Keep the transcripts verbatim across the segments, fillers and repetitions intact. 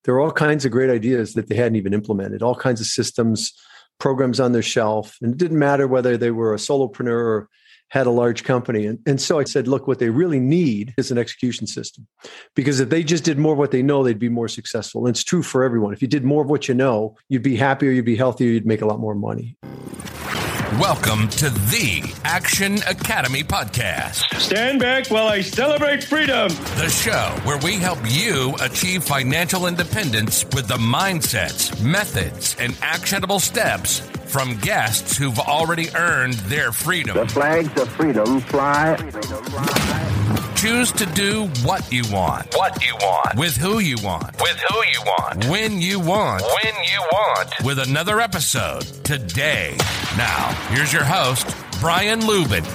There were all kinds of great ideas that they hadn't even implemented, all kinds of systems, programs on their shelf. And it didn't matter whether they were a solopreneur or had a large company. And, and so I said, look, what they really need is an execution system. Because if they just did more of what they know, they'd be more successful. And it's true for everyone. If you did more of what you know, you'd be happier, you'd be healthier, you'd make a lot more money. Welcome to the Action Academy podcast. Stand back while I celebrate freedom. The show where we help you achieve financial independence with the mindsets, methods, and actionable steps from guests who've already earned their freedom. The flags of freedom fly. Choose to do what you want. What you want. With who you want. With who you want. When you want. When you want. With another episode today. Now, here's your host, Brian Lubin.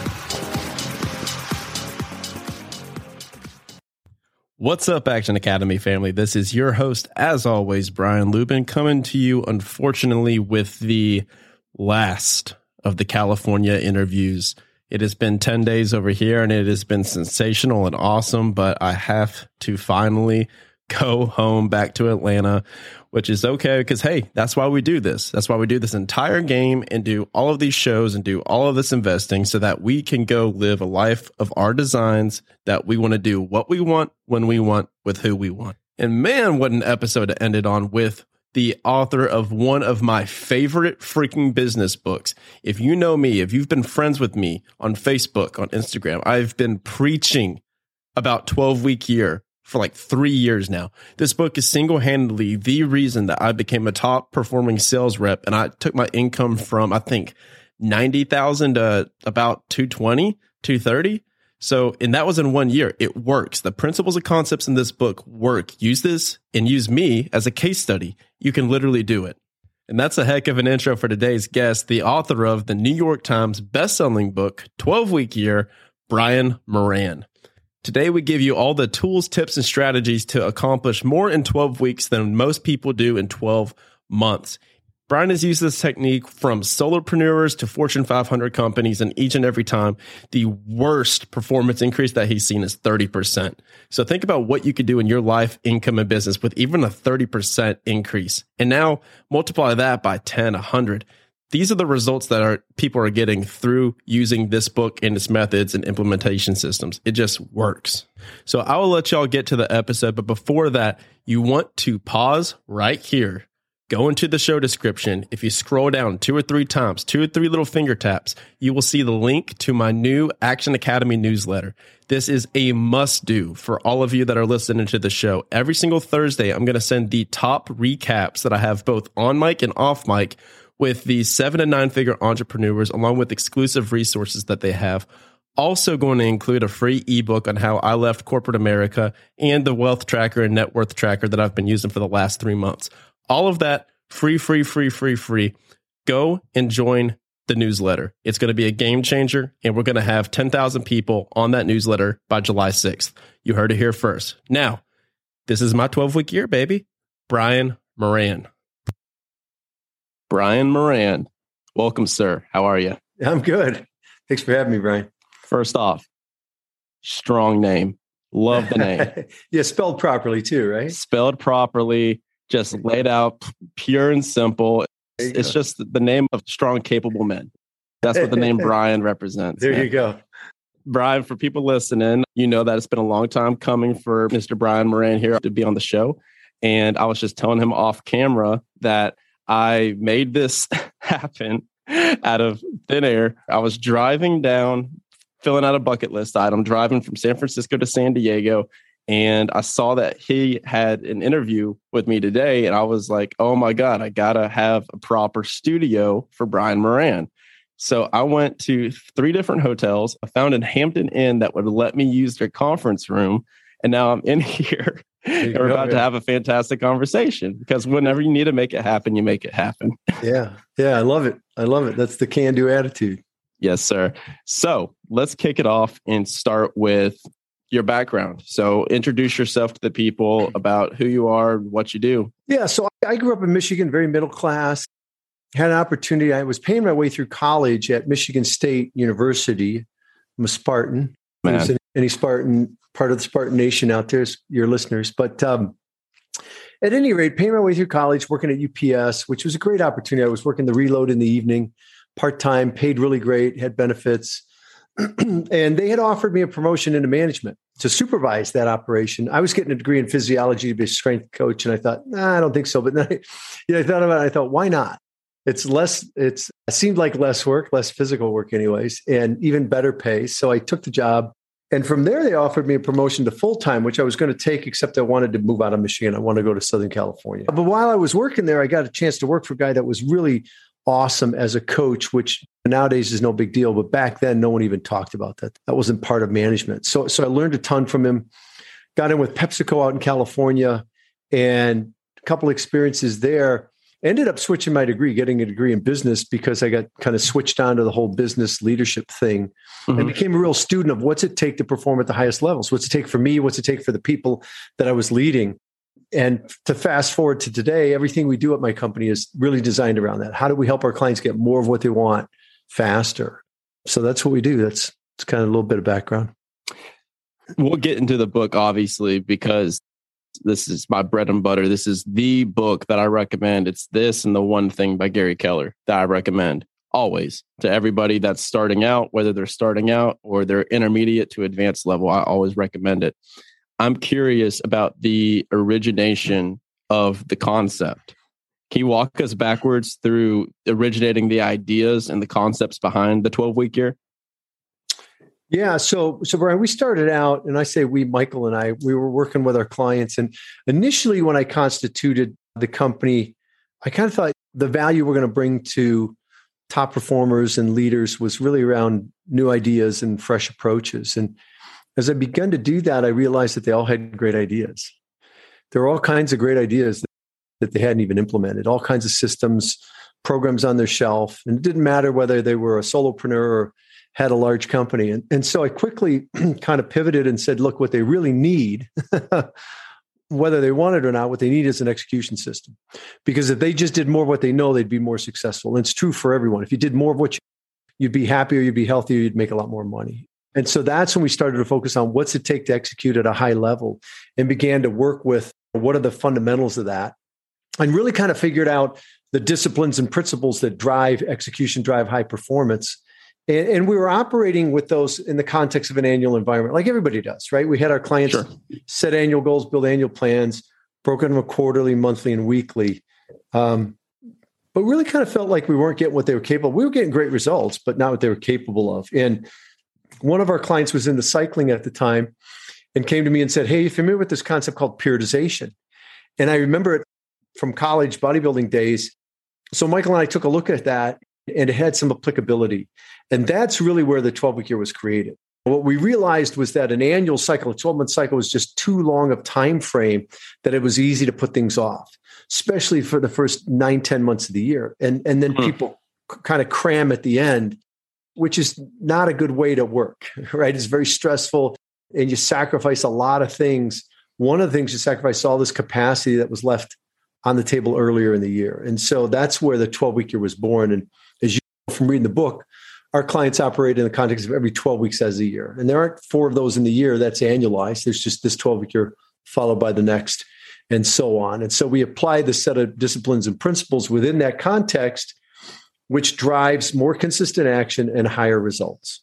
What's up, Action Academy family? This is your host, as always, Brian Lubin, coming to you, unfortunately, with the last of the California interviews. It has been ten days over here, and it has been sensational and awesome, but I have to finally go home back to Atlanta, which is okay because, hey, that's why we do this. That's why we do this entire game and do all of these shows and do all of this investing so that we can go live a life of our designs, that we want to do what we want, when we want, with who we want. And man, what an episode to end it on with the author of one of my favorite freaking business books. If you know me, if you've been friends with me on Facebook, on Instagram, I've been preaching about twelve-week year for like three years now. This book is single-handedly the reason that I became a top performing sales rep, and I took my income from, I think, ninety thousand to about two twenty, two thirty. So, and that was in one year. It works. The principles and concepts in this book work. Use this and use me as a case study. You can literally do it. And that's a heck of an intro for today's guest, the author of the New York Times bestselling book, twelve-week year, Brian Moran. Today, we give you all the tools, tips, and strategies to accomplish more in twelve weeks than most people do in twelve months. Brian has used this technique from solopreneurs to Fortune five hundred companies, and each and every time, the worst performance increase that he's seen is thirty percent. So think about what you could do in your life, income, and business with even a thirty percent increase. And now multiply that by ten, one hundred. These are the results that our people are getting through using this book and its methods and implementation systems. It just works. So I will let y'all get to the episode, but before that, you want to pause right here. Go into the show description. If you scroll down two or three times, two or three little finger taps, you will see the link to my new Action Academy newsletter. This is a must-do for all of you that are listening to the show. Every single Thursday, I'm going to send the top recaps that I have both on mic and off mic with the seven and nine figure entrepreneurs, along with exclusive resources that they have. Also going to include a free ebook on how I left corporate America and the wealth tracker and net worth tracker that I've been using for the last three months. All of that free, free, free, free, free. Go and join the newsletter. It's going to be a game changer, and we're going to have ten thousand people on that newsletter by July sixth. You heard it here first. Now, this is my twelve-week year, baby. Brian Moran. Brian Moran. Welcome, sir. How are you? I'm good. Thanks for having me, Brian. First off, strong name. Love the name. Yeah, spelled properly too, right? Spelled properly. Just laid out, pure and simple. It's go. just the name of strong, capable men. That's what the name Brian represents. There man. you go. Brian, for people listening, you know that it's been a long time coming for Mister Brian Moran here to be on the show. And I was just telling him off camera that I made this happen out of thin air. I was driving down, filling out a bucket list item, driving from San Francisco to San Diego. And I saw that he had an interview with me today. And I was like, oh my God, I got to have a proper studio for Brian Moran. So I went to three different hotels. I found a Hampton Inn that would let me use their conference room. And now I'm in here. And we're go, about yeah. to have a fantastic conversation because whenever you need to make it happen, you make it happen. Yeah. Yeah. I love it. I love it. That's the can-do attitude. Yes, sir. So let's kick it off and start with your background. So introduce yourself to the people about who you are, what you do. Yeah. So I grew up in Michigan, very middle class, had an opportunity. I was paying my way through college at Michigan State University. I'm a Spartan. Man. Any Spartan, part of the Spartan Nation out there, your listeners. But um, at any rate, paying my way through college, working at U P S, which was a great opportunity. I was working the reload in the evening, part-time, paid really great, had benefits. And they had offered me a promotion into management to supervise that operation. I was getting a degree in physiology to be a strength coach. And I thought, nah, I don't think so. But then I, you know, I thought about it. I thought, why not? It's less, it's, it seemed like less work, less physical work anyways, and even better pay. So I took the job. And from there, they offered me a promotion to full-time, which I was going to take, except I wanted to move out of Michigan. I wanted to go to Southern California. But while I was working there, I got a chance to work for a guy that was really awesome as a coach, which nowadays is no big deal. But back then, no one even talked about that. That wasn't part of management. So, so I learned a ton from him, got in with PepsiCo out in California, and a couple experiences there. Ended up switching my degree, getting a degree in business because I got kind of switched on to the whole business leadership thing mm-hmm. and became a real student of what's it take to perform at the highest levels. What's it take for me? What's it take for the people that I was leading? And to fast forward to today, everything we do at my company is really designed around that. How do we help our clients get more of what they want faster? So that's what we do. That's, that's kind of a little bit of background. We'll get into the book, obviously, because this is my bread and butter. This is the book that I recommend. It's this and The One Thing by Gary Keller that I recommend always to everybody that's starting out, whether they're starting out or they're intermediate to advanced level. I always recommend it. I'm curious about the origination of the concept. Can you walk us backwards through originating the ideas and the concepts behind the twelve-week year? Yeah. So, so Brian, we started out, and I say we, Michael and I, we were working with our clients. And initially when I constituted the company, I kind of thought the value we're going to bring to top performers and leaders was really around new ideas and fresh approaches. And as I began to do that, I realized that they all had great ideas. There were all kinds of great ideas that, that they hadn't even implemented, all kinds of systems, programs on their shelf. And it didn't matter whether they were a solopreneur or had a large company. And, and so I quickly kind of pivoted and said, look, what they really need, whether they want it or not, what they need is an execution system. Because if they just did more of what they know, they'd be more successful. And it's true for everyone. If you did more of what you, you'd be happier, you'd be healthier, you'd make a lot more money. And so that's when we started to focus on what's it take to execute at a high level and began to work with what are the fundamentals of that and really kind of figured out the disciplines and principles that drive execution, drive high performance. And, and we were operating with those in the context of an annual environment, like everybody does, right? We had our clients sure. set annual goals, build annual plans, broken them quarterly, monthly, and weekly. Um, but really kind of felt like we weren't getting what they were capable of. We were getting great results, but not what they were capable of. And one of our clients was in the cycling at the time and came to me and said, hey, you familiar with this concept called periodization? And I remember it from college bodybuilding days. So Michael and I took a look at that, and it had some applicability. And that's really where the twelve-week year was created. What we realized was that an annual cycle, a twelve-month cycle, was just too long of time frame that it was easy to put things off, especially for the first nine, ten months of the year. And, and then hmm. people c- kind of cram at the end, which is not a good way to work, right? It's very stressful, and you sacrifice a lot of things. One of the things you sacrifice all this capacity that was left on the table earlier in the year. And so that's where the twelve-week year was born. And as you know from reading the book, our clients operate in the context of every twelve weeks as a year. And there aren't four of those in the year that's annualized. There's just this twelve-week year followed by the next, and so on. And so we apply the set of disciplines and principles within that context, which drives more consistent action and higher results.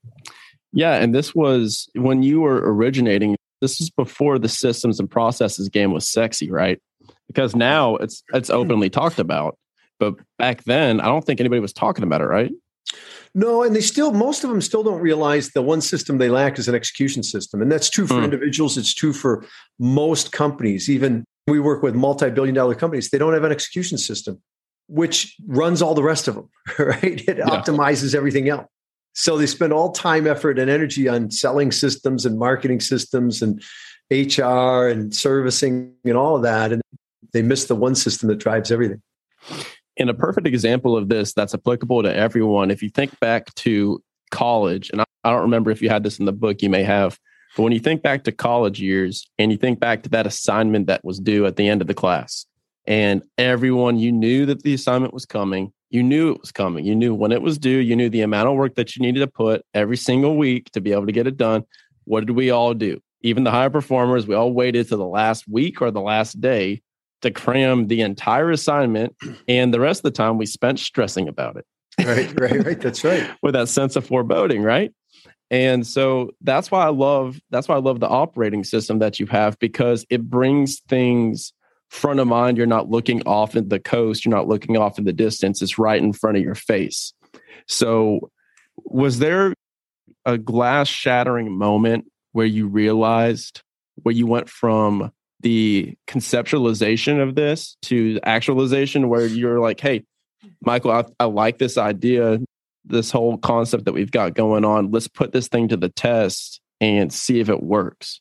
Yeah. And this was when you were originating, this is before the systems and processes game was sexy, right? Because now it's it's openly talked about. But back then, I don't think anybody was talking about it, right? No, and they still, most of them still don't realize the one system they lack is an execution system. And that's true for mm. individuals. It's true for most companies. Even we work with multi-billion dollar companies. They don't have an execution system, which runs all the rest of them, right? It yeah. optimizes everything else. So they spend all time, effort, and energy on selling systems and marketing systems and H R and servicing and all of that. And they miss the one system that drives everything. And a perfect example of this that's applicable to everyone, if you think back to college, and I, I don't remember if you had this in the book, you may have, but when you think back to college years and you think back to that assignment that was due at the end of the class, and everyone, you knew that the assignment was coming, you knew it was coming, you knew when it was due, you knew the amount of work that you needed to put every single week to be able to get it done. What did we all do? Even the higher performers, we all waited to the last week or the last day to cram the entire assignment, and the rest of the time we spent stressing about it. Right, right, right. That's right. With that sense of foreboding, right? And so that's why I love that's why I love the operating system that you have, because it brings things front of mind. You're not looking off at the coast. You're not looking off in the distance. It's right in front of your face. So was there a glass shattering moment where you realized, where you went from the conceptualization of this to actualization, where you're like, hey, Michael, I, I like this idea, this whole concept that we've got going on. Let's put this thing to the test and see if it works.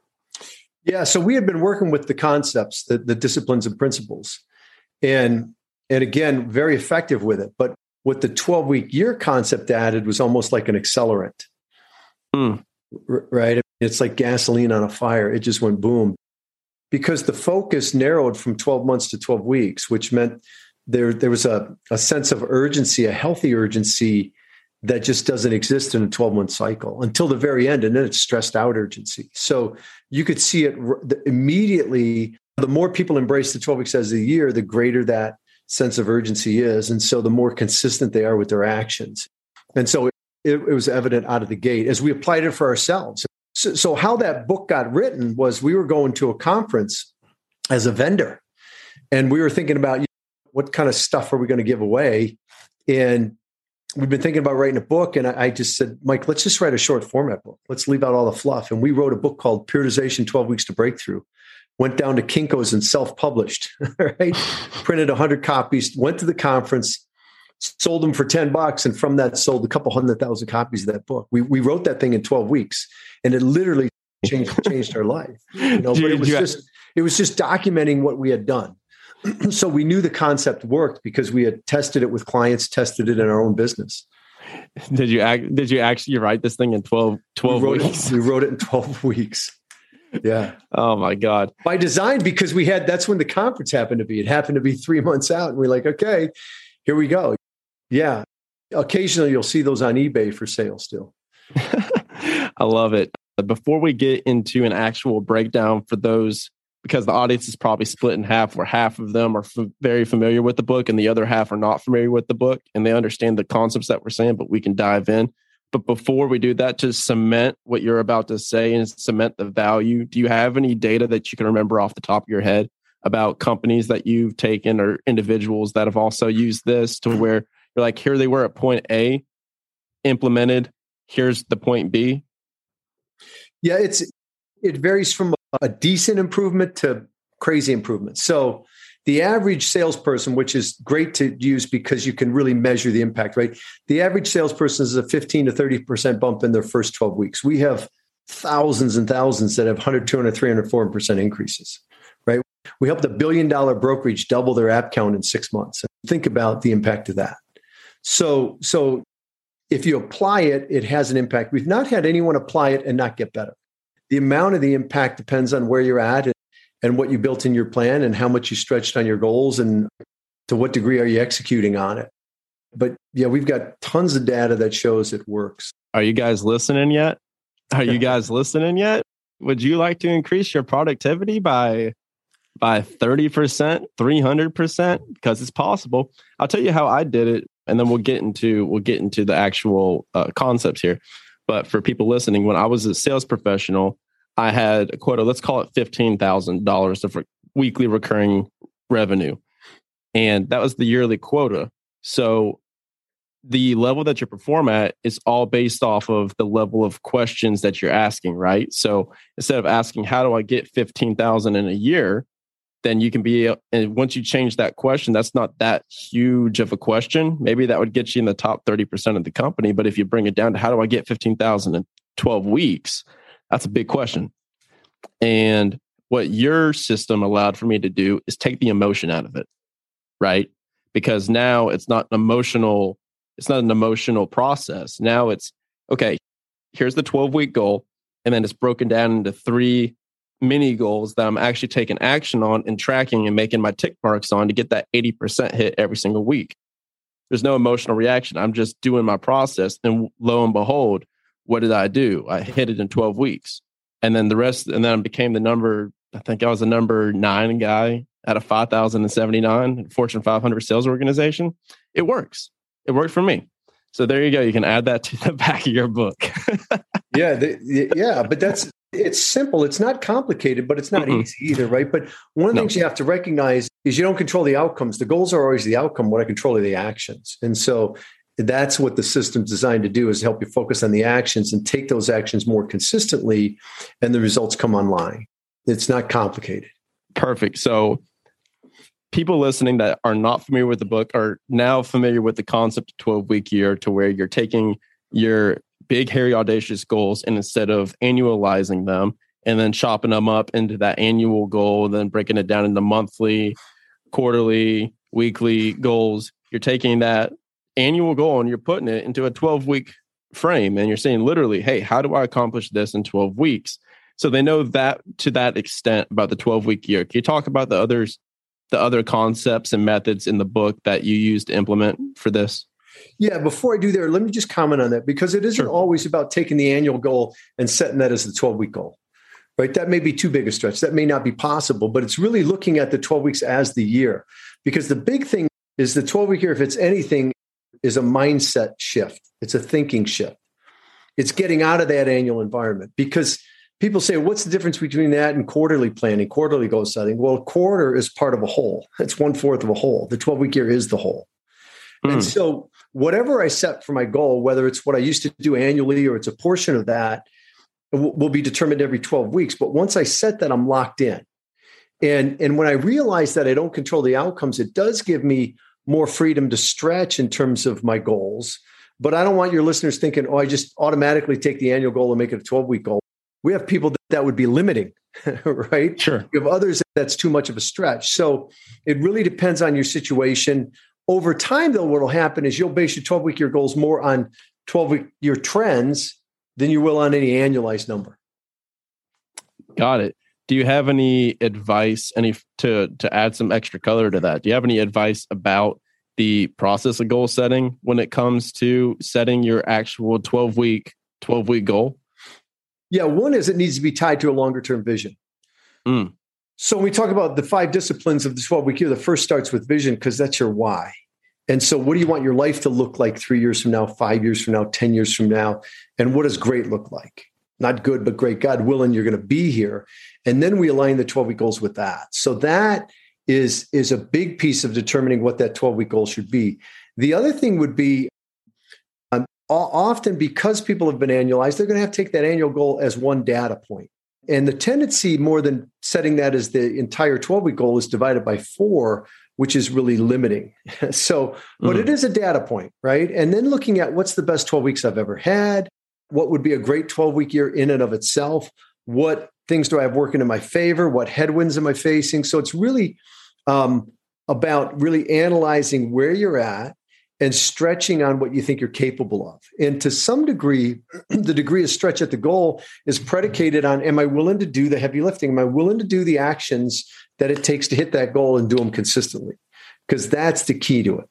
Yeah. So we had been working with the concepts, the, the disciplines and principles, and, and again, very effective with it. But what the twelve week year concept added was almost like an accelerant, mm. R- right? It's like gasoline on a fire. It just went boom, because the focus narrowed from twelve months to twelve weeks, which meant there, there was a, a sense of urgency, a healthy urgency that just doesn't exist in a twelve month cycle until the very end. And then it's stressed out urgency. So you could see it immediately. The more people embrace the twelve weeks as a year, the greater that sense of urgency is. And so the more consistent they are with their actions. And so it, it was evident out of the gate as we applied it for ourselves. So, so how that book got written was, we were going to a conference as a vendor, and we were thinking about, you know, what kind of stuff are we going to give away? And we've been thinking about writing a book. And I, I just said, Mike, let's just write a short format book. Let's leave out all the fluff. And we wrote a book called Periodization, twelve Weeks to Breakthrough. Went down to Kinko's and self-published, right? Printed one hundred copies, went to the conference, sold them for ten bucks. And from that, sold a couple hundred thousand copies of that book. We we wrote that thing in twelve weeks, and it literally changed, changed our life. You know, but it was just, it was just documenting what we had done. So we knew the concept worked because we had tested it with clients, tested it in our own business. Did you act, did you actually write this thing in twelve, twelve we wrote weeks? It, we wrote it in twelve weeks. Yeah. Oh my God. By design, because we had, that's when the conference happened to be. It happened to be three months out. And we're like, okay, here we go. Yeah. Occasionally you'll see those on eBay for sale still. I love it. Before we get into an actual breakdown for those, because the audience is probably split in half, where half of them are f- very familiar with the book and the other half are not familiar with the book, and they understand the concepts that we're saying, but we can dive in. But before we do that, to cement what you're about to say and cement the value, do you have any data that you can remember off the top of your head about companies that you've taken or individuals that have also used this, to where you're like, here they were at point A, implemented, here's the point B? Yeah, it's it varies from a decent improvement to crazy improvement. So the average salesperson, which is great to use because you can really measure the impact, right? The average salesperson is a fifteen to thirty percent bump in their first twelve weeks. We have thousands and thousands that have one hundred, two hundred, three hundred, four hundred percent increases, right? We helped a billion dollar brokerage double their app count in six months. Think about the impact of that. So, so if you apply it, it has an impact. We've not had anyone apply it and not get better. The amount of the impact depends on where you're at and, and what you built in your plan and how much you stretched on your goals and to what degree are you executing on it. But yeah, we've got tons of data that shows it works. Are you guys listening yet? Are you guys listening yet? Would you like to increase your productivity by by thirty percent, three hundred percent? Because it's possible. I'll tell you how I did it, and then we'll get into we'll get into the actual uh, concepts here. But for people listening, when I was a sales professional, I had a quota, let's call it fifteen thousand dollars of re- weekly recurring revenue. And that was the yearly quota. So the level that you perform at is all based off of the level of questions that you're asking, right? So instead of asking, how do I get fifteen thousand in a year? Then you can be, and once you change that question, that's not that huge of a question. Maybe that would get you in the top thirty percent of the company. But if you bring it down to how do I get fifteen thousand in twelve weeks, that's a big question. And what your system allowed for me to do is take the emotion out of it, right? Because now it's not an emotional, it's not an emotional process. Now it's, okay, here's the twelve week goal. And then it's broken down into three mini goals that I'm actually taking action on and tracking and making my tick marks on to get that eighty percent hit every single week. There's no emotional reaction. I'm just doing my process. And lo and behold, what did I do? I hit it in twelve weeks. And then the rest, and then I became the number, I think I was the number nine guy at a five thousand seventy-nine Fortune five hundred sales organization. It works. It worked for me. So there you go. You can add that to the back of your book. yeah. The, yeah. But that's, it's simple. It's not complicated, but it's not mm-hmm. easy either. Right. But one of the no. things you have to recognize is you don't control the outcomes. The goals are always the outcome. What I control are the actions. And so that's what the system's designed to do, is help you focus on the actions and take those actions more consistently, and the results come online. It's not complicated. Perfect. So people listening that are not familiar with the book are now familiar with the concept of twelve-week year, to where you're taking your big, hairy, audacious goals, and instead of annualizing them and then chopping them up into that annual goal, then breaking it down into monthly, quarterly, weekly goals, you're taking that annual goal and you're putting it into a twelve-week frame, and you're saying literally, hey, how do I accomplish this in twelve weeks? So they know that to that extent about the twelve-week year. Can you talk about the others, the other concepts and methods in the book that you use to implement for this? Yeah, before I do there, let me just comment on that, because it isn't sure. always about taking the annual goal and setting that as the twelve-week goal, right? That may be too big a stretch. That may not be possible, but it's really looking at the twelve weeks as the year, because the big thing is the twelve-week year, if it's anything, is a mindset shift. It's a thinking shift. It's getting out of that annual environment, because people say, what's the difference between that and quarterly planning, quarterly goal setting? Well, a quarter is part of a whole. It's one fourth of a whole. The twelve-week year is the whole. Mm. And so whatever I set for my goal, whether it's what I used to do annually or it's a portion of that, will be determined every twelve weeks. But once I set that, I'm locked in. And, and when I realize that I don't control the outcomes, it does give me more freedom to stretch in terms of my goals. But I don't want your listeners thinking, oh, I just automatically take the annual goal and make it a twelve-week goal. We have people that, that would be limiting, right? Sure. We have others that's too much of a stretch. So it really depends on your situation. Over time, though, what will happen is you'll base your twelve-week year goals more on twelve-week year trends than you will on any annualized number. Got it. Do you have any advice, any to to add some extra color to that? Do you have any advice about the process of goal setting when it comes to setting your actual twelve-week twelve-week goal? Yeah, one is it needs to be tied to a longer-term vision. Mm. So when we talk about the five disciplines of the twelve-week year, the first starts with vision, because that's your why. And so what do you want your life to look like three years from now, five years from now, ten years from now? And what does great look like? Not good, but great. God willing, you're going to be here. And then we align the twelve-week goals with that. So that is, is a big piece of determining what that twelve-week goal should be. The other thing would be, um, often because people have been annualized, they're going to have to take that annual goal as one data point. And the tendency, more than setting that as the entire twelve-week goal, is divided by four, which is really limiting. So, but mm. it is a data point, right? And then looking at what's the best twelve weeks I've ever had, what would be a great twelve-week year in and of itself, what things do I have working in my favor, what headwinds am I facing? So it's really um, about really analyzing where you're at and stretching on what you think you're capable of. And to some degree, the degree of stretch at the goal is predicated on, am I willing to do the heavy lifting? Am I willing to do the actions that it takes to hit that goal and do them consistently? Because that's the key to it.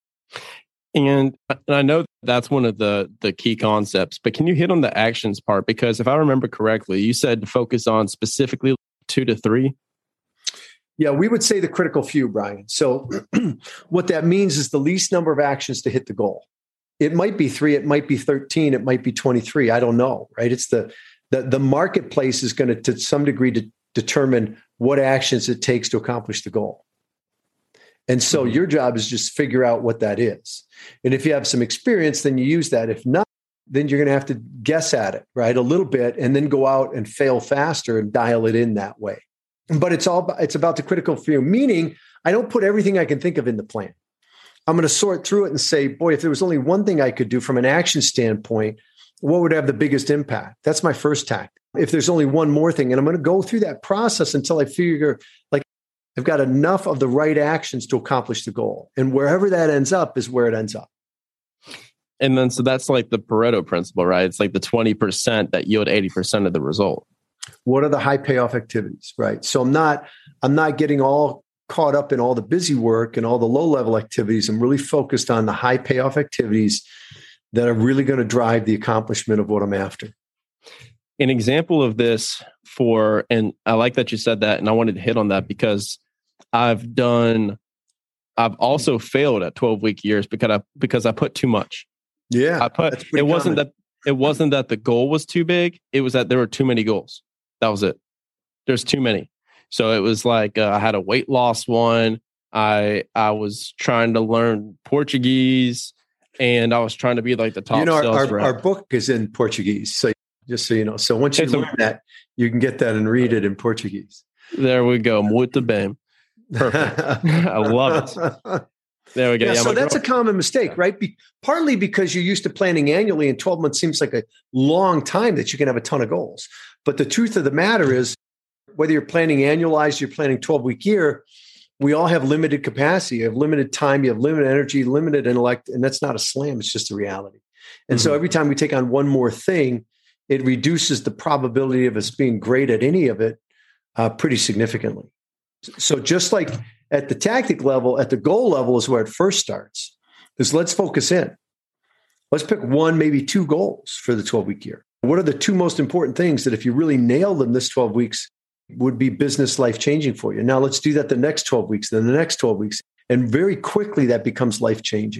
And, and I know that's one of the, the key concepts, but can you hit on the actions part? Because if I remember correctly, you said to focus on specifically two to three. Yeah, we would say the critical few, Brian. So what that means is the least number of actions to hit the goal. It might be three, it might be thirteen, it might be twenty-three. I don't know, right? It's the the, the marketplace is going to, to some degree, to determine what actions it takes to accomplish the goal. And so mm-hmm. your job is just figure out what that is. And if you have some experience, then you use that. If not, then you're going to have to guess at it, right? A little bit, and then go out and fail faster and dial it in that way. But it's all, it's about the critical few, meaning I don't put everything I can think of in the plan. I'm going to sort through it and say, boy, if there was only one thing I could do from an action standpoint, what would have the biggest impact? That's my first tact. If there's only one more thing, and I'm going to go through that process until I figure like I've got enough of the right actions to accomplish the goal. And wherever that ends up is where it ends up. And then, so that's like the Pareto principle, right? It's like the twenty percent that yield eighty percent of the result. What are the high payoff activities, right? So I'm not, I'm not getting all caught up in all the busy work and all the low level activities. I'm really focused on the high payoff activities that are really going to drive the accomplishment of what I'm after. An example of this for, and I like that you said that, and I wanted to hit on that because I've done, I've also failed at twelve week years because I, because I put too much. Yeah. I put, it wasn't common. that, it wasn't that the goal was too big. It was that there were too many goals. That was it. There's too many. So it was like, uh, I had a weight loss one. I, I was trying to learn Portuguese and I was trying to be like the top You know, our, sales our, rep. our book is in Portuguese. So just so you know, so once you It's learn a- that, you can get that and read it in Portuguese. There we go. Muito bem. Perfect. I love it. There we go. Yeah, Yeah, so my that's girl- a common mistake, right? Be, partly because you're used to planning annually and twelve months seems like a long time that you can have a ton of goals. But the truth of the matter is, whether you're planning annualized, you're planning twelve-week year, we all have limited capacity. You have limited time, you have limited energy, limited intellect, and that's not a slam, it's just a reality. And mm-hmm. so every time we take on one more thing, it reduces the probability of us being great at any of it uh, pretty significantly. So just like at the tactic level, at the goal level is where it first starts, is let's focus in. Let's pick one, maybe two goals for the twelve-week year. What are the two most important things that if you really nail them this twelve weeks would be business life-changing for you? Now let's do that the next twelve weeks, then the next twelve weeks. And very quickly that becomes life-changing.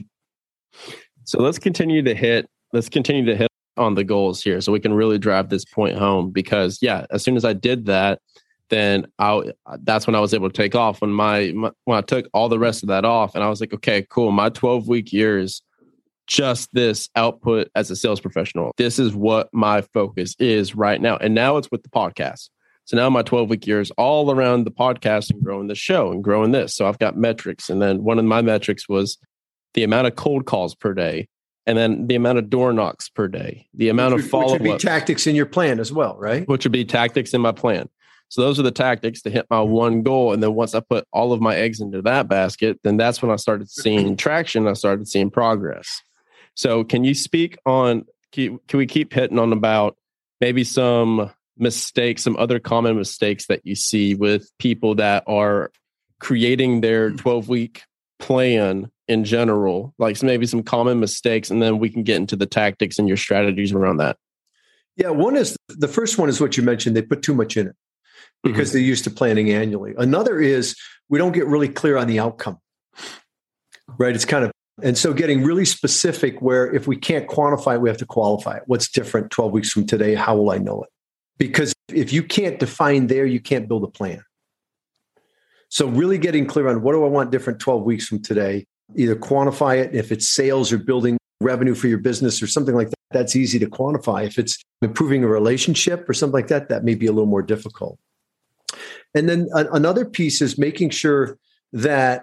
So let's continue to hit, let's continue to hit on the goals here so we can really drive this point home, because yeah, as soon as I did that, then I that's when I was able to take off. When my, my when I took all the rest of that off, and I was like, okay, cool. My twelve week year is just this output as a sales professional. This is what my focus is right now. And now it's with the podcast. So now my twelve week year is all around the podcast and growing the show and growing this. So I've got metrics. And then one of my metrics was the amount of cold calls per day, and then the amount of door knocks per day, the amount which, of follow-up. Which would be tactics in your plan as well, right? Which would be tactics in my plan. So those are the tactics to hit my one goal. And then once I put all of my eggs into that basket, then that's when I started seeing traction. I started seeing progress. So can you speak on, can we keep hitting on about maybe some mistakes, some other common mistakes that you see with people that are creating their twelve week plan in general, like maybe some common mistakes, and then we can get into the tactics and your strategies around that. Yeah. One is, the first one is what you mentioned. They put too much in it because mm-hmm. they're used to planning annually. Another is we don't get really clear on the outcome, right? It's kind of, and so getting really specific where if we can't quantify it, we have to qualify it. What's different twelve weeks from today? How will I know it? Because if you can't define there, you can't build a plan. So really getting clear on what do I want different twelve weeks from today, either quantify it. If it's sales or building revenue for your business or something like that, that's easy to quantify. If it's improving a relationship or something like that, that may be a little more difficult. And then a- another piece is making sure that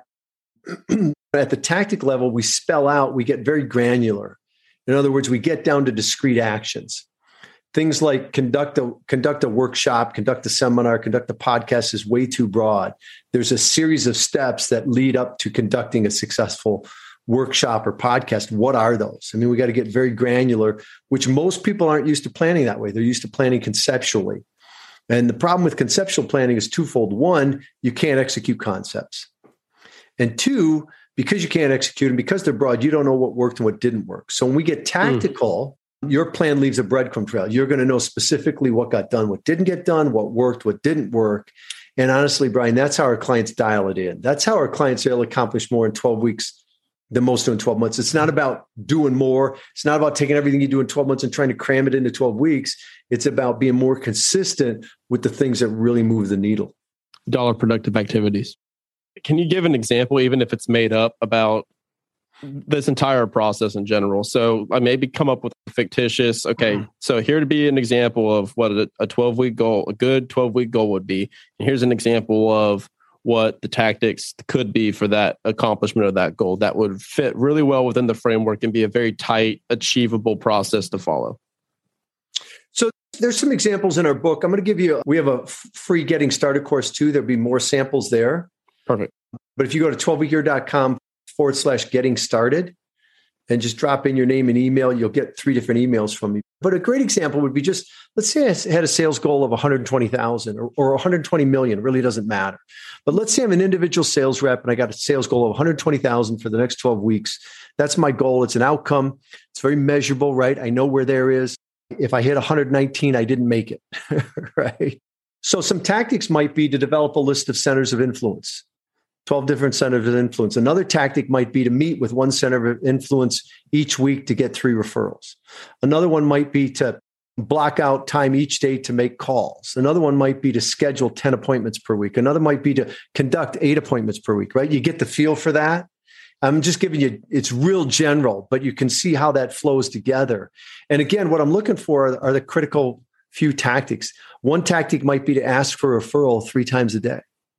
at the tactic level, we spell out, we get very granular. In other words, we get down to discrete actions. Things like conduct a, conduct a workshop, conduct a seminar, conduct a podcast is way too broad. There's a series of steps that lead up to conducting a successful workshop or podcast. What are those? I mean, we got to get very granular, which most people aren't used to planning that way. They're used to planning conceptually. And the problem with conceptual planning is twofold. One, you can't execute concepts. And two, because you can't execute them, because they're broad, you don't know what worked and what didn't work. So when we get tactical, mm. your plan leaves a breadcrumb trail. You're going to know specifically what got done, what didn't get done, what worked, what didn't work. And honestly, Brian, that's how our clients dial it in. That's how our clients are able to accomplish more in twelve weeks than most do in twelve months. It's not about doing more. It's not about taking everything you do in twelve months and trying to cram it into twelve weeks. It's about being more consistent with the things that really move the needle. Dollar productive activities. Can you give an example, even if it's made up, about this entire process in general? So I maybe come up with a fictitious, okay, so here to be an example of what a twelve-week goal, a good twelve-week goal would be. And here's an example of what the tactics could be for that accomplishment of that goal that would fit really well within the framework and be a very tight, achievable process to follow. So there's some examples in our book. I'm going to give you, we have a free Getting Started course too. There'll be more samples there. Perfect. But if you go to twelve week year dot com forward slash getting started and just drop in your name and email, you'll get three different emails from me. But a great example would be just, let's say I had a sales goal of one hundred twenty thousand or, or one hundred twenty million, it really doesn't matter. But let's say I'm an individual sales rep and I got a sales goal of one hundred twenty thousand for the next twelve weeks. That's my goal. It's an outcome. It's very measurable, right? I know where there is. If I hit one hundred nineteen, I didn't make it, right? So some tactics might be to develop a list of centers of influence. twelve different centers of influence. Another tactic might be to meet with one center of influence each week to get three referrals. Another one might be to block out time each day to make calls. Another one might be to schedule ten appointments per week. Another might be to conduct eight appointments per week, right? You get the feel for that. I'm just giving you, it's real general, but you can see how that flows together. And again, what I'm looking for are the critical few tactics. One tactic might be to ask for a referral three times a day.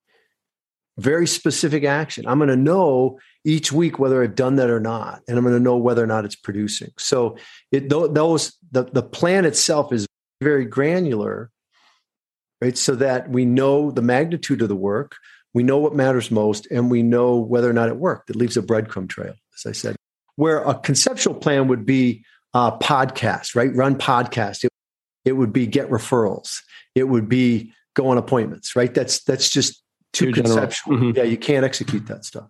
Very specific action. I'm going to know each week whether I've done that or not, and I'm going to know whether or not it's producing. So it those the, the plan itself is very granular, right? So that we know the magnitude of the work, we know what matters most, and we know whether or not it worked. It leaves a breadcrumb trail, as I said. Where a conceptual plan would be a podcast, right? Run podcast. It, it would be get referrals. It would be go on appointments, right? That's that's just too, too conceptual. Mm-hmm. Yeah, you can't execute that stuff.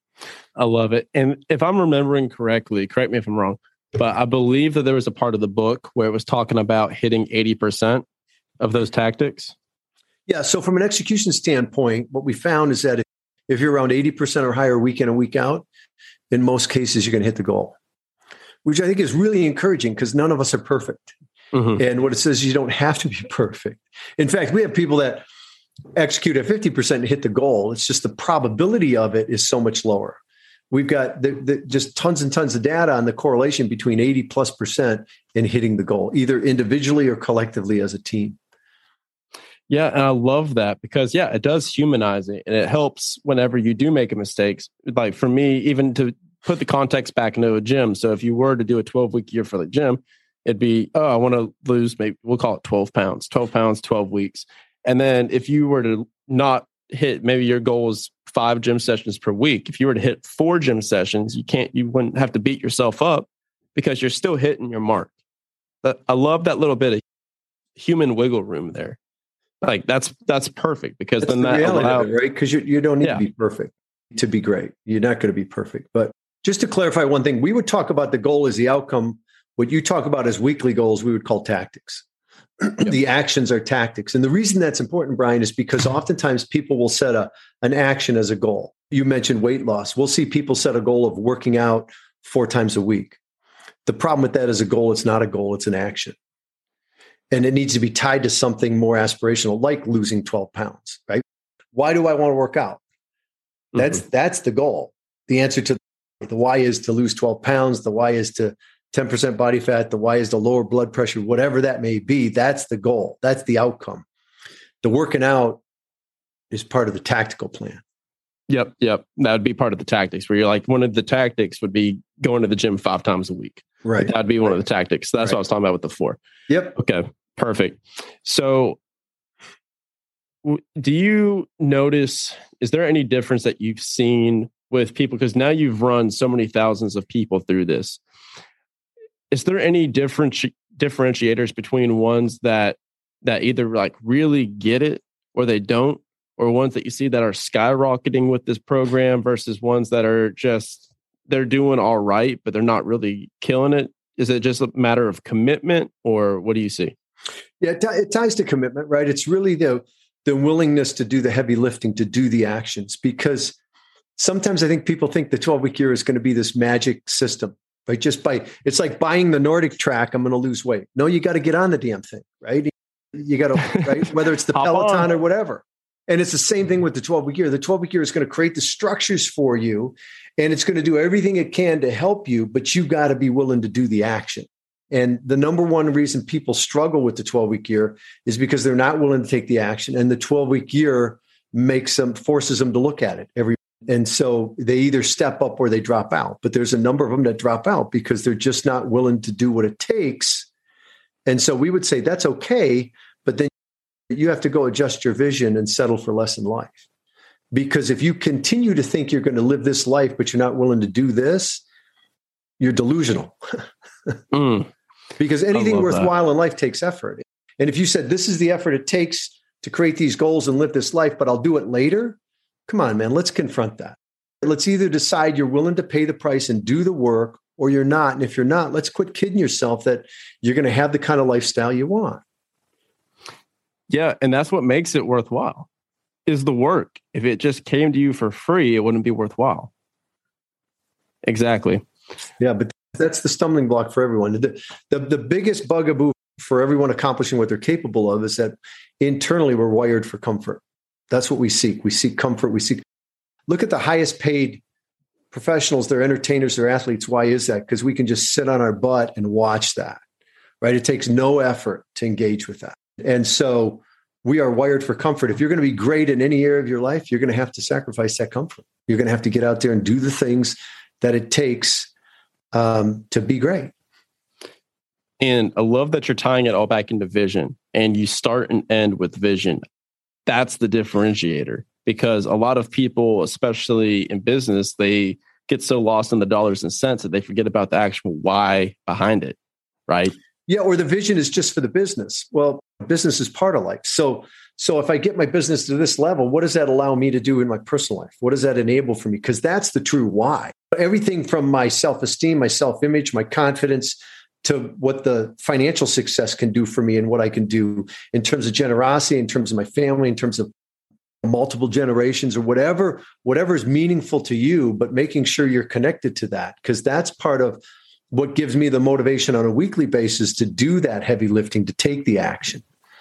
I love it. And if I'm remembering correctly, correct me if I'm wrong, but I believe that there was a part of the book where it was talking about hitting eighty percent of those tactics. Yeah. So from an execution standpoint, what we found is that if, if you're around eighty percent or higher week in and week out, in most cases, you're going to hit the goal, which I think is really encouraging because none of us are perfect. Mm-hmm. And what it says is you don't have to be perfect. In fact, we have people that execute at fifty percent and hit the goal. It's just the probability of it is so much lower. We've got the, the, just tons and tons of data on the correlation between eighty plus percent and hitting the goal, either individually or collectively as a team. Yeah. And I love that because, yeah, it does humanize it and it helps whenever you do make a mistake. Like for me, even to put the context back into a gym. So if you were to do a twelve week year for the gym, it'd be, oh, I want to lose, maybe we'll call it twelve pounds, twelve pounds, twelve weeks. And then if you were to not hit, maybe your goal is five gym sessions per week. If you were to hit four gym sessions, you can't, you wouldn't have to beat yourself up because you're still hitting your mark. But I love that little bit of human wiggle room there. Like that's, that's perfect because that's then the that reality allows, of it, right? Because you, you don't need yeah. to be perfect to be great. You're not going to be perfect. But just to clarify one thing, we would talk about the goal as the outcome. What you talk about as weekly goals, we would call tactics. Yep. The actions are tactics. And the reason that's important, Brian, is because oftentimes people will set a, an action as a goal. You mentioned weight loss. We'll see people set a goal of working out four times a week. The problem with that is a goal. It's not a goal. It's an action. And it needs to be tied to something more aspirational, like losing twelve pounds, right? Why do I want to work out? That's, mm-hmm. that's the goal. The answer to the why is to lose twelve pounds. The why is to ten percent body fat. The why is to lower blood pressure, whatever that may be. That's the goal. That's the outcome. The working out is part of the tactical plan. Yep. Yep. That would be part of the tactics where you're like, one of the tactics would be going to the gym five times a week. Right. That'd be one right. of the tactics. That's right. What I was talking about with the four. Yep. Okay. Perfect. So do you notice, is there any difference that you've seen with people? Because now you've run so many thousands of people through this. Is there any different differentiators between ones that that either like really get it or they don't, or ones that you see that are skyrocketing with this program versus ones that are just, they're doing all right, but they're not really killing it? Is it just a matter of commitment, or what do you see? Yeah, it, t- it ties to commitment, right? It's really the the willingness to do the heavy lifting, to do the actions, because sometimes I think people think the twelve-week year is going to be this magic system, right? Just by, it's like buying the Nordic track, I'm going to lose weight. No, you got to get on the damn thing, right? You got to, right? Whether it's the Peloton or whatever. And it's the same thing with the twelve-week year. The twelve-week year is going to create the structures for you, and it's going to do everything it can to help you, but you got to be willing to do the action. And the number one reason people struggle with the twelve-week year is because they're not willing to take the action. And the twelve-week year makes them, forces them to look at it every. And so they either step up or they drop out. But there's a number of them that drop out because they're just not willing to do what it takes. And so we would say that's okay, but then you have to go adjust your vision and settle for less in life. Because if you continue to think you're going to live this life, but you're not willing to do this, you're delusional. mm. Because anything worthwhile that. in life takes effort. And if you said, this is the effort it takes to create these goals and live this life, but I'll do it later. Come on, man, let's confront that. Let's either decide you're willing to pay the price and do the work, or you're not. And if you're not, let's quit kidding yourself that you're going to have the kind of lifestyle you want. Yeah. And that's what makes it worthwhile. is the work. If it just came to you for free, it wouldn't be worthwhile. Exactly. Yeah, but that's the stumbling block for everyone. The, the, the biggest bugaboo for everyone accomplishing what they're capable of is that internally we're wired for comfort. That's what we seek. We seek comfort. We seek. Look at the highest paid professionals. They're entertainers. They're athletes. Why is that? Because we can just sit on our butt and watch that, right? It takes no effort to engage with that. And so we are wired for comfort. If you're going to be great in any area of your life, you're going to have to sacrifice that comfort. You're going to have to get out there and do the things that it takes um, to be great. And I love that you're tying it all back into vision, and you start and end with vision. That's the differentiator, because a lot of people, especially in business, they get so lost in the dollars and cents that they forget about the actual why behind it, right? Yeah, or the vision is just for the business. Well, business is part of life. So, so if I get my business to this level, what does that allow me to do in my personal life? What does that enable for me? Because that's the true why. Everything from my self-esteem, my self-image, my confidence, to what the financial success can do for me and what I can do in terms of generosity, in terms of my family, in terms of multiple generations, or whatever, whatever is meaningful to you, but making sure you're connected to that, because that's part of what gives me the motivation on a weekly basis to do that heavy lifting, to take the action.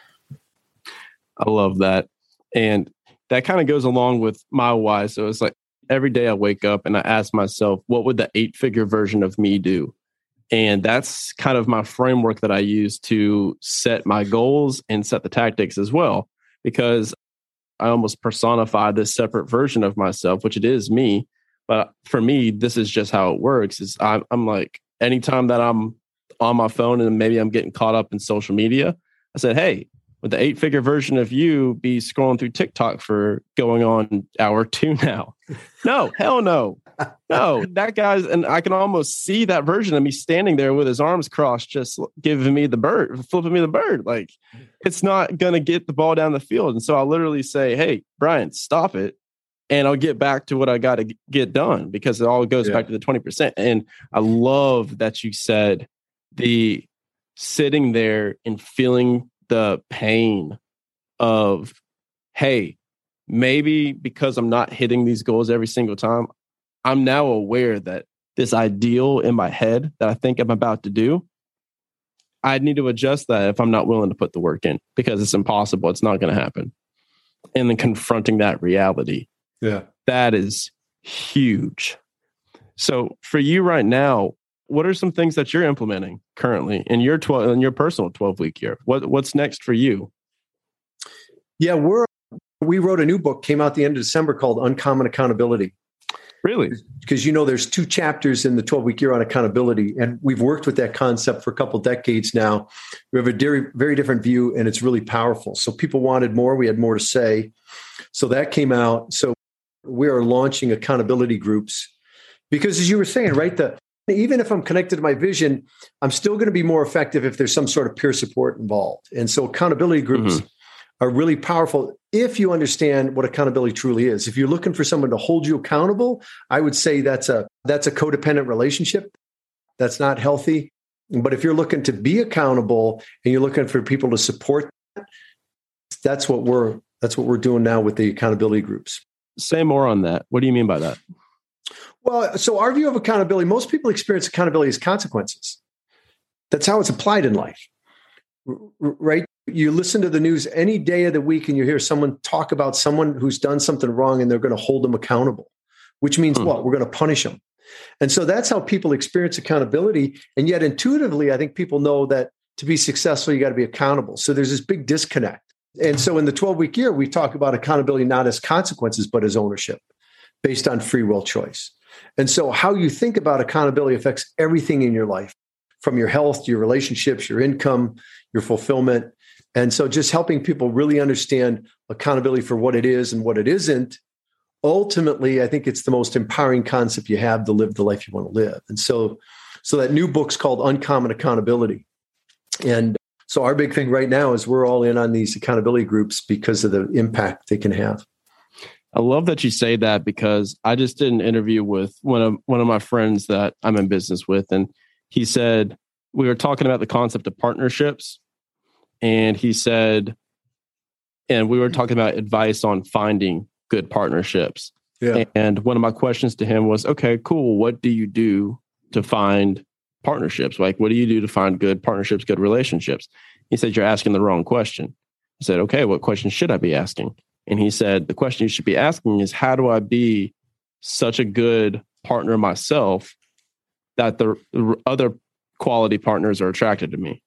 I love that. And that kind of goes along with my why. So it's like every day I wake up and I ask myself, what would the eight figure version of me do? And that's kind of my framework that I use to set my goals and set the tactics as well, because I almost personify this separate version of myself, which it is me. But for me, this is just how it works. Is I'm, I'm like, anytime that I'm on my phone and maybe I'm getting caught up in social media, I said, hey, would the eight figure version of you be scrolling through TikTok for going on hour two now? No, hell no. No, that guy's, and I can almost see that version of me standing there with his arms crossed, just giving me the bird, flipping me the bird. Like, it's not going to get the ball down the field. And so I'll literally say, hey, Brian, stop it. And I'll get back to what I got to get done, because it all goes yeah. back to the twenty percent. And I love that you said the sitting there and feeling the pain of, hey, maybe because I'm not hitting these goals every single time, I'm now aware that this ideal in my head that I think I'm about to do, I need to adjust that if I'm not willing to put the work in, because it's impossible. It's not going to happen. And then confronting that reality. Yeah. That is huge. So for you right now, what are some things that you're implementing currently in your twelve in your personal twelve week year? What what's next for you? Yeah, we're we wrote a new book, came out the end of December, called Uncommon Accountability. Really? Because, you know, there's two chapters in the twelve week year on accountability, and we've worked with that concept for a couple of decades now. We have a very, very different view, and it's really powerful. So people wanted more. We had more to say. So that came out. So we are launching accountability groups, because, as you were saying, right, the even if I'm connected to my vision, I'm still going to be more effective if there's some sort of peer support involved. And so accountability groups mm-hmm. are really powerful if you understand what accountability truly is. If you're looking for someone to hold you accountable, I would say that's a that's a codependent relationship. That's not healthy. But if you're looking to be accountable and you're looking for people to support that, that's what we're that's what we're doing now with the accountability groups. Say more on that. What do you mean by that? Well, so our view of accountability, most people experience accountability as consequences. That's how it's applied in life, right? You listen to the news any day of the week and you hear someone talk about someone who's done something wrong and they're going to hold them accountable, which means hmm. what? We're going to punish them. And so that's how people experience accountability. And yet intuitively, I think people know that to be successful, you got to be accountable. So there's this big disconnect. And so in the twelve week year, we talk about accountability not as consequences, but as ownership based on free will choice. And so how you think about accountability affects everything in your life, from your health to your relationships, your income, your fulfillment. And so just helping people really understand accountability for what it is and what it isn't. Ultimately, I think it's the most empowering concept you have to live the life you want to live. And so, so that new book's called Uncommon Accountability. And so our big thing right now is we're all in on these accountability groups because of the impact they can have. I love that you say that, because I just did an interview with one of one of my friends that I'm in business with, and he said, we were talking about the concept of partnerships, and he said, and we were talking about advice on finding good partnerships. Yeah. And one of my questions to him was, okay, cool. What do you do to find partnerships? Like, what do you do to find good partnerships, good relationships? He said, you're asking the wrong question. I said, okay, what question should I be asking? And he said, the question you should be asking is, how do I be such a good partner myself that the other quality partners are attracted to me?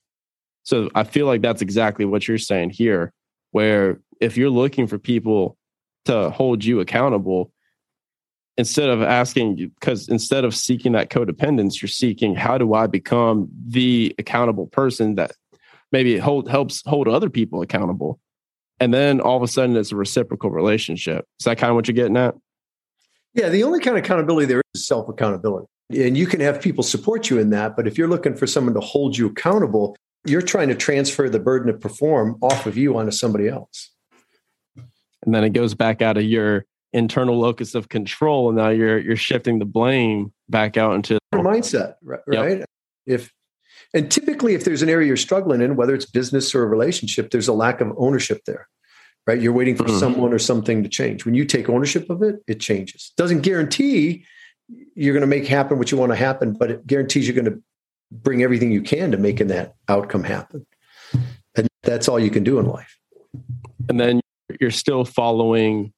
So I feel like that's exactly what you're saying here, where if you're looking for people to hold you accountable, instead of asking, because instead of seeking that codependence, you're seeking, how do I become the accountable person that maybe hold, helps hold other people accountable? And then all of a sudden it's a reciprocal relationship. Is that kind of what you're getting at? Yeah, the only kind of accountability there is self-accountability. And you can have people support you in that, but if you're looking for someone to hold you accountable, you're trying to transfer the burden to perform off of you onto somebody else. And then it goes back out of your internal locus of control. And now you're you're shifting the blame back out into your mindset, right? Yep. If and typically, if there's an area you're struggling in, whether it's business or a relationship, there's a lack of ownership there, right? You're waiting for mm-hmm. someone or something to change. When you take ownership of it, it changes. Doesn't guarantee you're going to make happen what you want to happen, but it guarantees you're going to bring everything you can to making that outcome happen. And that's all you can do in life. And then you're still following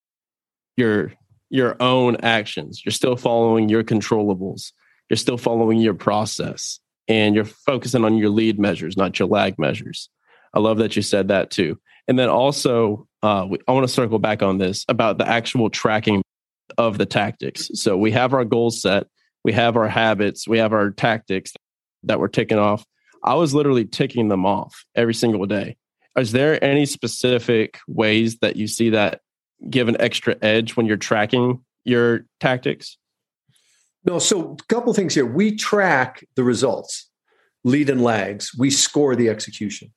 your your own actions. You're still following your controllables. You're still following your process. And you're focusing on your lead measures, not your lag measures. I love that you said that too. And then also, uh, we, I want to circle back on this about the actual tracking of the tactics. So we have our goals set. We have our habits. We have our tactics that we're ticking off. I was literally ticking them off every single day. Is there any specific ways that you see that give an extra edge when you're tracking your tactics? No, so a couple things here. We track the results, lead and lags. We score the execution.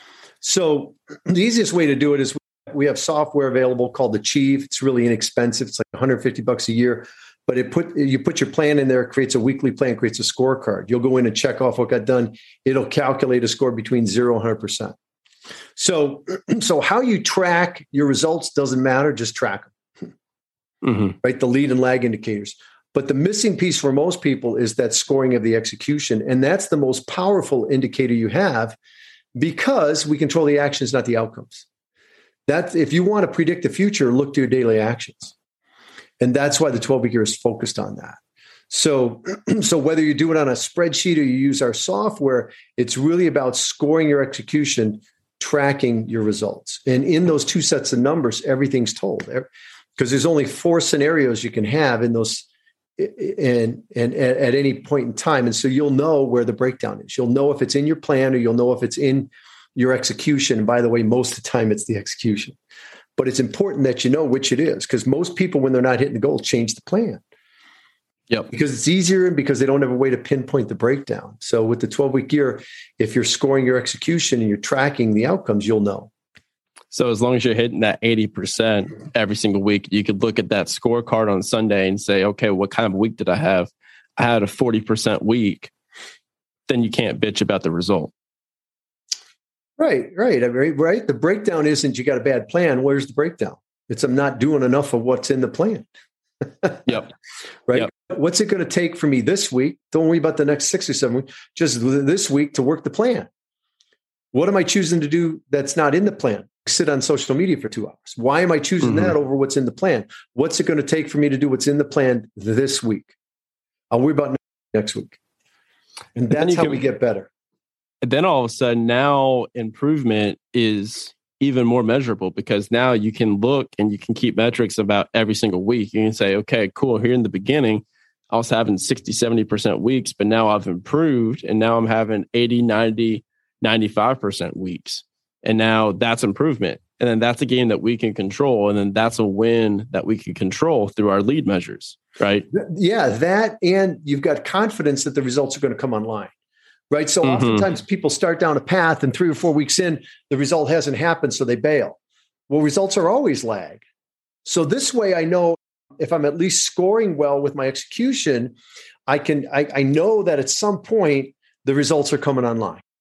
So the easiest way to do it is we have software available called Achieve. It's really inexpensive. It's like one hundred fifty bucks a year. But it put you put your plan in there, it creates a weekly plan, creates a scorecard. You'll go in and check off what got done. It'll calculate a score between zero and one hundred percent. So, so how you track your results doesn't matter. Just track them, mm-hmm. right? The lead and lag indicators. But the missing piece for most people is that scoring of the execution. And that's the most powerful indicator you have because we control the actions, not the outcomes. That if you want to predict the future, look to your daily actions. And that's why the twelve-week year is focused on that. So, so whether you do it on a spreadsheet or you use our software, it's really about scoring your execution, tracking your results. And in those two sets of numbers, everything's told. Because there's only four scenarios you can have in those and and at, at any point in time. And so you'll know where the breakdown is. You'll know if it's in your plan or you'll know if it's in your execution. And by the way, most of the time it's the execution. But it's important that you know which it is because most people, when they're not hitting the goal, change the plan. Yep. Because it's easier and because they don't have a way to pinpoint the breakdown. So with the twelve-week year, if you're scoring your execution and you're tracking the outcomes, you'll know. So as long as you're hitting that eighty percent every single week, you could look at that scorecard on Sunday and say, okay, what kind of week did I have? I had a forty percent week. Then you can't bitch about the result. Right, right, right. The breakdown isn't you got a bad plan. Where's the breakdown? It's I'm not doing enough of what's in the plan. Yep. Right. Yep. What's it going to take for me this week? Don't worry about the next six or seven weeks. Just this week to work the plan. What am I choosing to do that's not in the plan? Sit on social media for two hours. Why am I choosing mm-hmm. that over what's in the plan? What's it going to take for me to do what's in the plan this week? I'll worry about next week. And that's how can, we get better. And then all of a sudden now improvement is even more measurable because now you can look and you can keep metrics about every single week. You can say, okay, cool. Here in the beginning, I was having sixty, seventy percent weeks, but now I've improved and now I'm having eighty, ninety, ninety-five percent weeks. And now that's improvement. And then that's a game that we can control. And then that's a win that we can control through our lead measures, right? Yeah, that and you've got confidence that the results are going to come online. Right. So mm-hmm. oftentimes people start down a path and three or four weeks in, the result hasn't happened. So they bail. Well, results are always lag. So this way I know if I'm at least scoring well with my execution, I can, I, I know that at some point the results are coming online.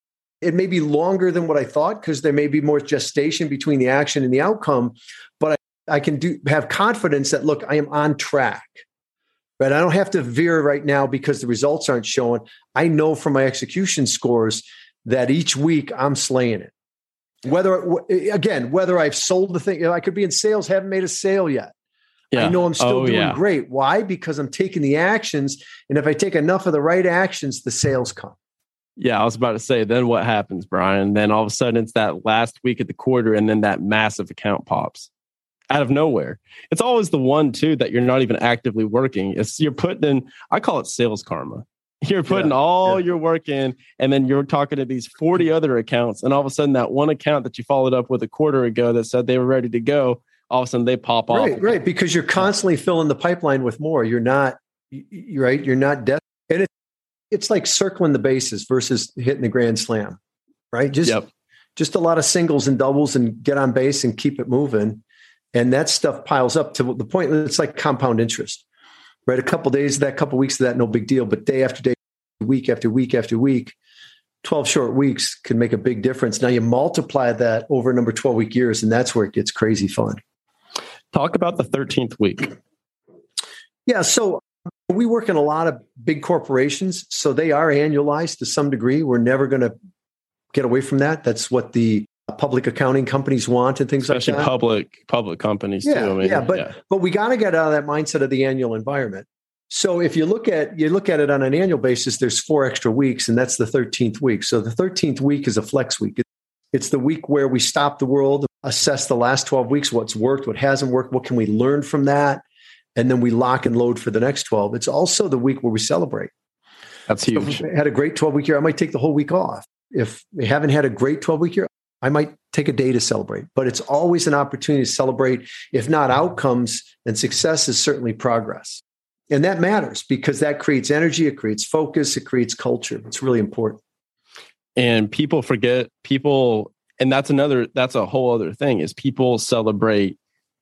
It may be longer than what I thought because there may be more gestation between the action and the outcome, but I, I can do have confidence that, look, I am on track. Right? I don't have to veer right now because the results aren't showing. I know from my execution scores that each week I'm slaying it. Whether, again, whether I've sold the thing, you know, I could be in sales, haven't made a sale yet. Yeah. I know I'm still oh, doing yeah. great. Why? Because I'm taking the actions. And if I take enough of the right actions, the sales come. Yeah, I was about to say, then what happens, Brian? Then all of a sudden it's that last week of the quarter and then that massive account pops out of nowhere. It's always the one, too, that you're not even actively working. It's you're putting in, I call it sales karma. You're putting yeah, all yeah. your work in, and then you're talking to these forty other accounts. And all of a sudden that one account that you followed up with a quarter ago that said they were ready to go, all of a sudden they pop off. Right, right. Because you're constantly filling the pipeline with more. You're not, you're right. You're not dead. And it, it's like circling the bases versus hitting the grand slam, right? Just, yep. just a lot of singles and doubles and get on base and keep it moving. And that stuff piles up to the point that it's like compound interest, right? A couple of days of that, couple of weeks of that, no big deal. But day after day, week after week after week, twelve short weeks can make a big difference. Now you multiply that over a number of twelve week years, and that's where it gets crazy fun. Talk about the thirteenth week. Yeah. So we work in a lot of big corporations, so they are annualized to some degree. We're never going to get away from that. That's what the public accounting companies want and things Especially like that. public public companies yeah, too. I mean, yeah, but yeah. but we got to get out of that mindset of the annual environment. So if you look at you look at it on an annual basis, there's four extra weeks, and that's the thirteenth week. So the thirteenth week is a flex week. It's the week where we stop the world, assess the last twelve weeks, what's worked, what hasn't worked, what can we learn from that, and then we lock and load for the next twelve. It's also the week where we celebrate. That's huge. So if we had a great twelve week year, I might take the whole week off. If we haven't had a great twelve week year, I might take a day to celebrate, but it's always an opportunity to celebrate. If not outcomes, then success is certainly progress. And that matters because that creates energy, it creates focus, it creates culture. It's really important. And people forget people, and that's another, that's a whole other thing is people celebrate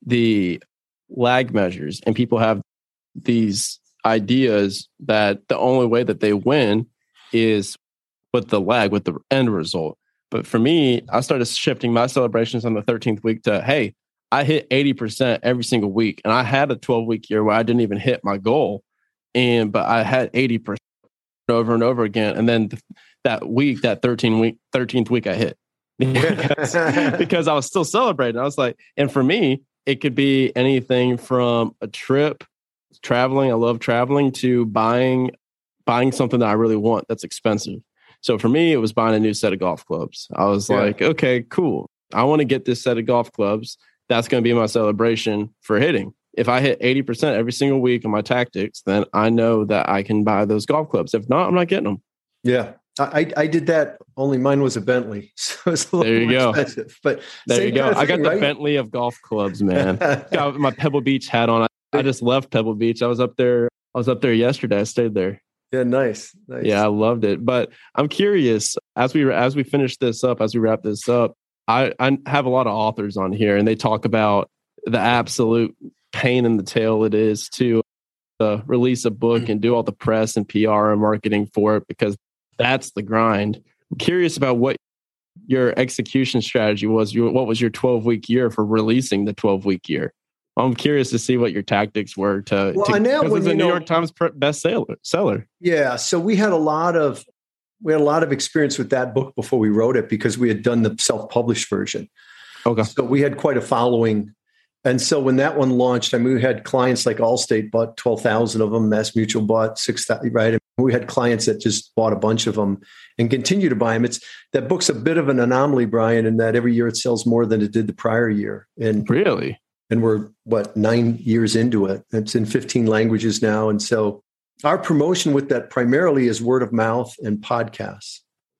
the lag measures and people have these ideas that the only way that they win is with the lag, with the end result. But for me, I started shifting my celebrations on the thirteenth week to, hey, I hit eighty percent every single week. And I had a twelve week year where I didn't even hit my goal. And, but I had eighty percent over and over again. And then th- that week, that thirteen week, thirteenth week I hit because, because I was still celebrating. I was like, and for me, it could be anything from a trip, traveling. I love traveling to buying, buying something that I really want. That's expensive. So for me, it was buying a new set of golf clubs. I was yeah. like, okay, cool. I want to get this set of golf clubs. That's going to be my celebration for hitting. If I hit eighty percent every single week on my tactics, then I know that I can buy those golf clubs. If not, I'm not getting them. Yeah. I, I did that. Only mine was a Bentley. So it's a little there you more go. expensive. But there you go. Thing, I got the right? Bentley of golf clubs, man. Got my Pebble Beach hat on. I, I just left Pebble Beach. I was up there. I was up there yesterday. I stayed there. Yeah, nice. nice. Yeah, I loved it. But I'm curious, as we as we finish this up, as we wrap this up, I, I have a lot of authors on here, and they talk about the absolute pain in the tail it is to uh, release a book and do all the press and P R and marketing for it, because that's the grind. I'm curious about what your execution strategy was. Your, what was your twelve-week year for releasing the twelve-week year? I'm curious to see what your tactics were to, well, to and that was a New know, York Times best seller, seller. Yeah. So we had a lot of, we had a lot of experience with that book before we wrote it because we had done the self-published version. Okay. So we had quite a following. And so when that one launched, I mean, we had clients like Allstate bought twelve thousand of them, Mass Mutual bought six thousand, right? And we had clients that just bought a bunch of them and continue to buy them. It's that book's a bit of an anomaly, Brian, in that every year it sells more than it did the prior year. And really? And we're, what, nine years into it. It's in fifteen languages now. And so our promotion with that primarily is word of mouth and podcasts.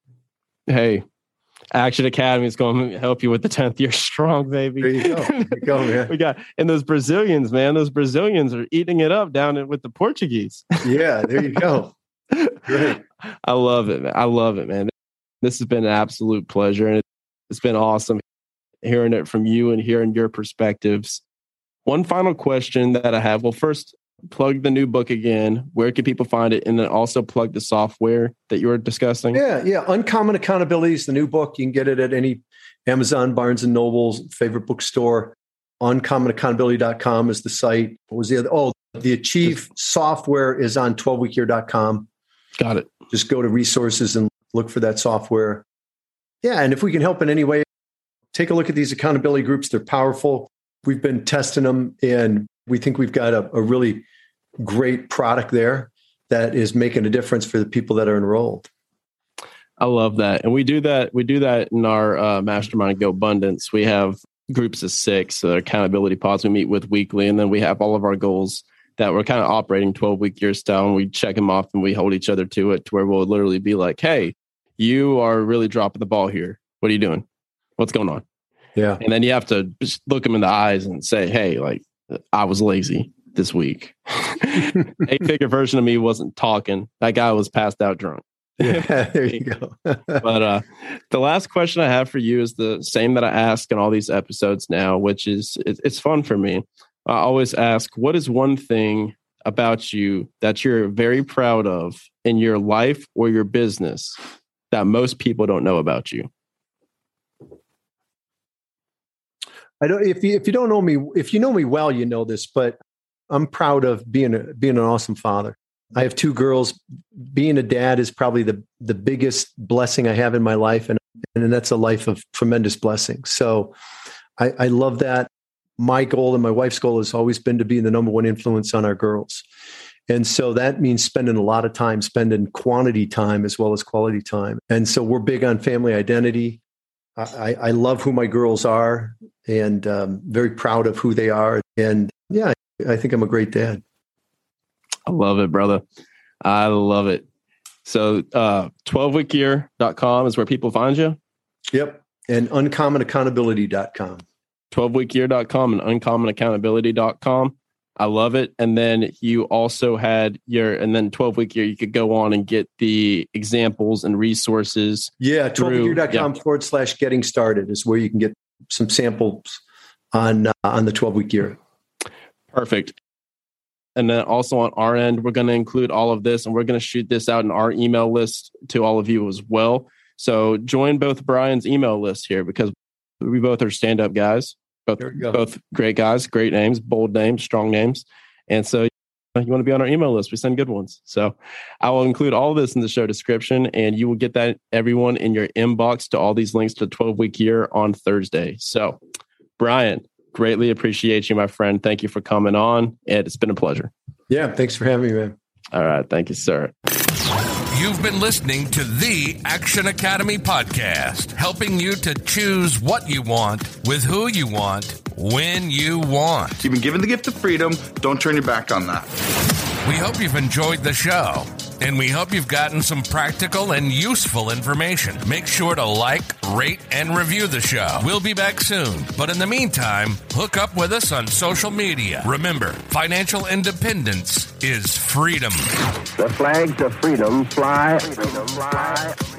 Hey, Action Academy is going to help you with the tenth year strong, baby. There you go. There you go, man. We got, and those Brazilians, man, those Brazilians are eating it up down in, with the Portuguese. Yeah, there you go. Great. I love it, man. I love it, man. This has been an absolute pleasure. And it's been awesome hearing it from you and hearing your perspectives. One final question that I have. Well, first, plug the new book again. Where can people find it? And then also plug the software that you were discussing. Yeah, yeah. Uncommon Accountability is the new book. You can get it at any Amazon, Barnes and Noble's favorite bookstore. uncommon accountability dot com is the site. What was the other? Oh, the Achieve software is on twelve week year dot com. Got it. Just go to resources and look for that software. Yeah, and if we can help in any way, take a look at these accountability groups. They're powerful. We've been testing them, and we think we've got a, a really great product there that is making a difference for the people that are enrolled. I love that. And we do that. We do that in our uh, Mastermind Go Abundance. We have groups of six, so accountability pods we meet with weekly. And then we have all of our goals that we're kind of operating twelve week year style. And we check them off and we hold each other to it, to where we'll literally be like, hey, you are really dropping the ball here. What are you doing? What's going on? Yeah. And then you have to just look them in the eyes and say, hey, like, I was lazy this week. Eight figure version of me wasn't talking. That guy was passed out drunk. Yeah, there you go. But uh, the last question I have for you is the same that I ask in all these episodes now, which is it, it's fun for me. I always ask, what is one thing about you that you're very proud of in your life or your business that most people don't know about you? I don't. If you if you don't know me, if you know me well, you know this. But I'm proud of being a, being an awesome father. I have two girls. Being a dad is probably the the biggest blessing I have in my life, and and that's a life of tremendous blessing. So, I, I love that. My goal and my wife's goal has always been to be the number one influence on our girls, and so that means spending a lot of time, spending quantity time as well as quality time. And so we're big on family identity. I, I love who my girls are, and um, very proud of who they are. And yeah, I think I'm a great dad. I love it, brother. I love it. So uh, twelve week year dot com is where people find you? Yep. And uncommon accountability dot com. twelve week year dot com and uncommon accountability dot com. I love it. And then you also had your, and then twelve week year, you could go on and get the examples and resources. Yeah, twelve week year dot com yeah. forward slash getting started is where you can get some samples on, uh, on the twelve week year. Perfect. And then also on our end, we're going to include all of this, and we're going to shoot this out in our email list to all of you as well. So join both Brian's email list here, because we both are stand-up guys, both both great guys, great names, bold names, strong names. And so you want to be on our email list. We send good ones. So I will include all of this in the show description, and you will get that, everyone, in your inbox to all these links to twelve week year on Thursday. So Brian, greatly appreciate you, my friend. Thank you for coming on. And it's been a pleasure. Yeah. Thanks for having me, man. All right. Thank you, sir. You've been listening to the Action Academy podcast, helping you to choose what you want, with who you want, when you want. You've been given the gift of freedom. Don't turn your back on that. We hope you've enjoyed the show, and we hope you've gotten some practical and useful information. Make sure to like, rate, and review the show. We'll be back soon. But in the meantime, hook up with us on social media. Remember, financial independence is freedom. The flags of freedom fly. Freedom fly.